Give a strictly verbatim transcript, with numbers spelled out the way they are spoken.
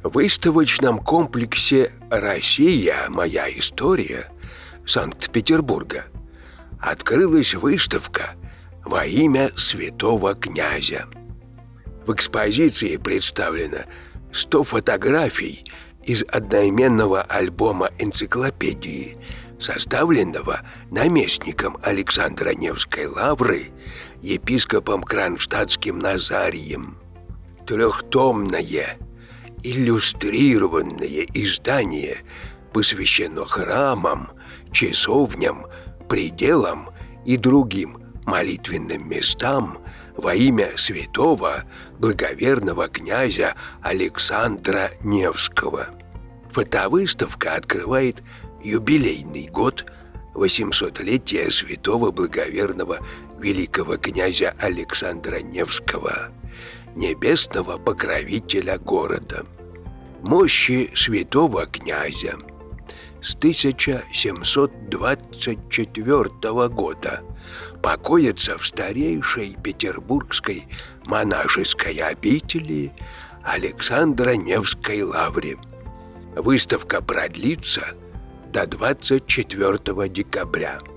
В выставочном комплексе «Россия. Моя история» Санкт-Петербурга открылась выставка во имя святого князя. В экспозиции представлено сто фотографий из одноименного альбома энциклопедии, составленного наместником Александра Невской лавры, епископом Кронштадтским Назарием. Трехтомное иллюстрированное издание посвящено храмам, часовням, пределам и другим молитвенным местам во имя святого благоверного князя Александра Невского. Фотовыставка открывает юбилейный год восьмисотлетия святого благоверного великого князя Александра Невского, небесного покровителя города. Мощи святого князя с тысяча семьсот двадцать четвёртого года покоятся в старейшей петербургской монашеской обители Александра Невской лавре. Выставка продлится до двадцать четвёртого декабря.